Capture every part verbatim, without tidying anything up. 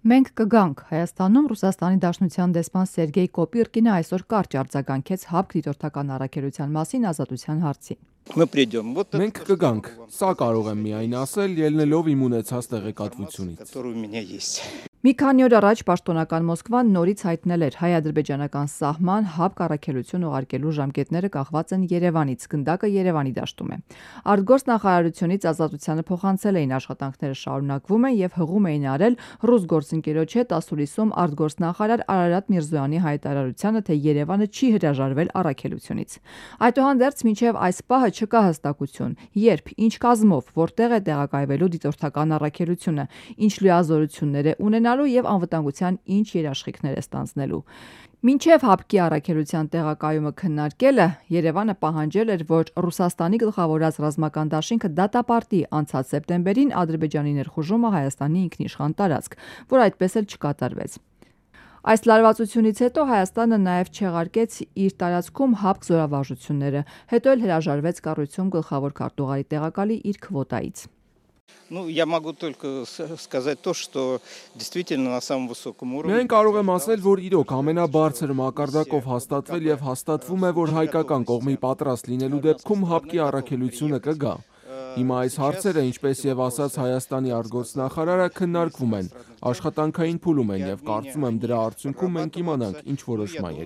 Մենք կգանք Հայաստանում Ռուսաստանի Դաշնության դեսպան Սերգեյ Կոպիրկինը այսօր կարճ արձագանքեց ՀԱԲԿ դիտորդական առաքելության մասին Ազատության հարցին։ Մենք կգանք, սա կարող եմ միայն ասել, ելնելով իմ ունեցած տեղեկատվությունից։ Մի քանի օր առաջ պաշտոնական Մոսկվան նորից հայտնել էր հայ-ադրբեջանական սահման ՀԱԲԿ առաքելություն ուղարկելու ժամկետները կախված են Երևանից, գնդակը Երևանի դաշտում է։ Արտգործնախարարությունից Ազատությանը փոխանցել էին աշխատանքները շարունակվում են եւ հղում էին արել ռուս գործընկերոջ հետ ասուլիսում արտգործնախարար Արարատ Միրզոյանի հայտարարությանը, թե Երևանը չի հրաժարվել առաքելությունից։ Այդուհանդերձ մինչև այս պահը չկա հստակություն, երբ, ինչ կազմով, որտեղ է տեղակայվելու դիտորդական առաքելությունը, ինչ լիազորություններ է ունենալու եւ անվտանգության ինչ երաշխիքներ է ստանձնելու։ Մինչև ՀԱԲԿ-ի առաքելության տեղակայումը քննարկելը Երևանը պահանջել էր, որ Ռուսաստանի գլխավորած ռազմական դաշինքը դատապարտի անցած սեպտեմբերին Ադրբեջանի ներխուժումը Հայաստանի ինքնիշխան տարածք, որ այդպես էլ չկատարվեց։ Այս լարվածությունից հետո Հայաստանը նաև չեղարկեց իր տարածքում ՀԱԲԿ զորավարժությունները, հետո էլ հրաժարվեց կառույցում գլխավոր քարտուղարի տեղակալի իր քվոտայից։ Մենք կարող եմ ասել, որ իրոք ամենաբարձր մակարդակով հաստատվել եւ հաստատվում է, որ հայկական կողմի պատրաստ լինելու դեպքում ՀԱԲԿ-ի առաքելությունը կգա։ Հիմա այս հարցերը, ինչպես եւ ասաց Հայաստանի արտգործնախարարը, քննարկվում են, աշխատանքային փուլում են եւ կարծում եմ դրա արդյունքում մենք իմանանք ինչ որոշման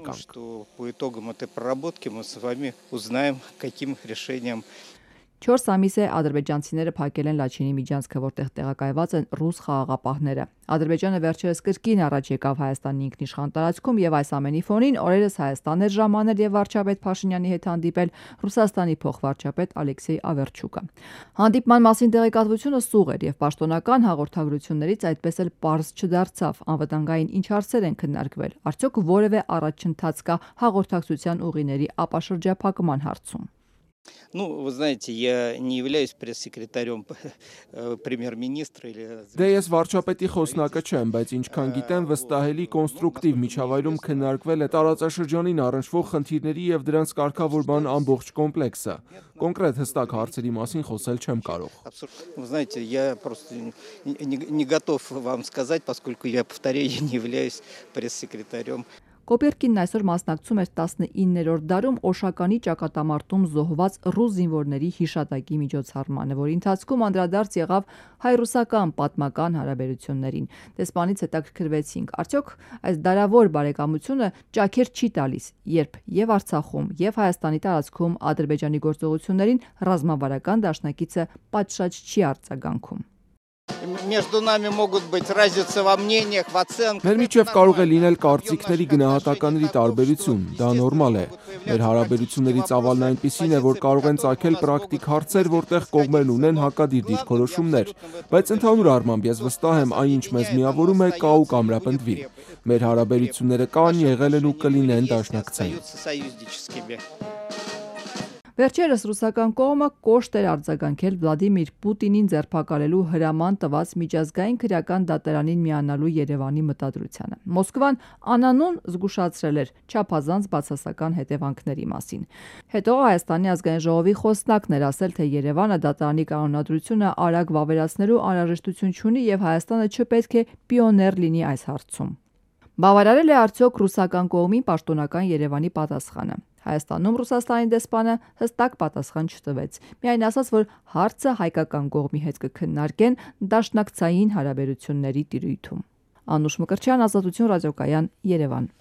եկանք։ Չորս ամիս է ադրբեջանցիները փակել են Լաչինի միջանցքը, որտեղ տեղակայված են ռուս խաղաղապահները։ Ադրբեջանը վերջերս կրկին առաջ եկավ Հայաստանի ինքնիշխան տարածքում եւ այս ամենի ֆոնին օրերս Հայաստան էր ժամանել եւ վարչապետ Փաշինյանի հետ հանդիպել Ռուսաստանի փոխվարչապետ Ալեքսեյ Ավերչուկը։ Հանդիպման մասին տեղեկատվությունը սուղ էր եւ պաշտոնական հաղորդագրություններից այդպես էլ պարզ չդարձավ անվտանգային ինչ հարցեր են քննարկվել, արդյոք որևէ առաջընթաց կա հաղորդակցության ուղիների ապաշրջափակման հարցում։ Դե ես վարչապետի խոսնակը չեմ, բայց ինչքան գիտեմ, վստահելի կոնստրուկտիվ միջավայրում քննարկվել է տարածաշրջանին առնչվող խնդիրների եւ դրանց կարգավորման ամբողջ կոմպլեքսը։ Կոնկրետ հստակ հարցերի մասին խոսել չեմ կարող։ Կոպիրկինն այսօր մասնակցում էր տասնիններորդ դարում Օշականի ճակատամարտում զոհված ռուս զինվորների հիշատակի միջոցառմանը, որի ընթացքում անդրադարձ եղավ հայ-ռուսական պատմական հարաբերություններին։ Դեսպանից հետաքրքրվեցինք, արդյոք այս դարավոր բարեկամությունը ճաքեր չի տալիս, երբ եւ Արցախում, եւ Հայաստանի տարածքում Ադրբեջանի գործողություններին ռազմավարական դաշնակիցը պատշաճ չի արձագանքում։ Մեր միջև կարող է լինել կարծիքների գնահատականների տարբերություն, դա նորմալ է։ Մեր հարաբերությունների ծավալն այնպիսին է, որ կարող են ծագել պրակտիկ հարցեր, որտեղ կողմերն ունեն հակադիր դիրքորոշումներ, բայց ընդհանուր առմամբ ես վստահ եմ, այն ինչ մեզ միավորում է, կա ու կամրապնդվի։ Մեր հարաբերությունները կան, եղել են ու կլինեն դաշնակցային։ Վերջերս ռուսական կողմը կոշտ էր արձագանքել Վլադիմիր Պուտինին ձերբակալելու հրաման տված միջազգային քրեական դատարանին միանալու Երևանի մտադրությանը։ Մոսկվան անանուն զգուշացրել էր չափազանց բացասական հետևանքների մասին։ Հետո Հայաստանի ազգային ժողովի խոսնակն էր ասել, թե Երևանը դատարանի կանոնադրությունը արագ վավերացնելու անհրաժեշտություն չունի եւ Հայաստանը չպետք է պիոներ լինի այս հարցում։ Բավարարել է արդյոք ռուսական կողմի պաշտոնական Երևանի պատասխանը։ Հայաստանում Ռուսաստանի դեսպանը հստակ պատասխան չտվեց։ Միայն ասաց, որ հարցը հայկական կողմի հետ կքննարկեն դաշնակցային հարաբերությունների տիրույթում։ Անուշ Մկրտչյան, Ազատություն ռադիոկայան, Երևան։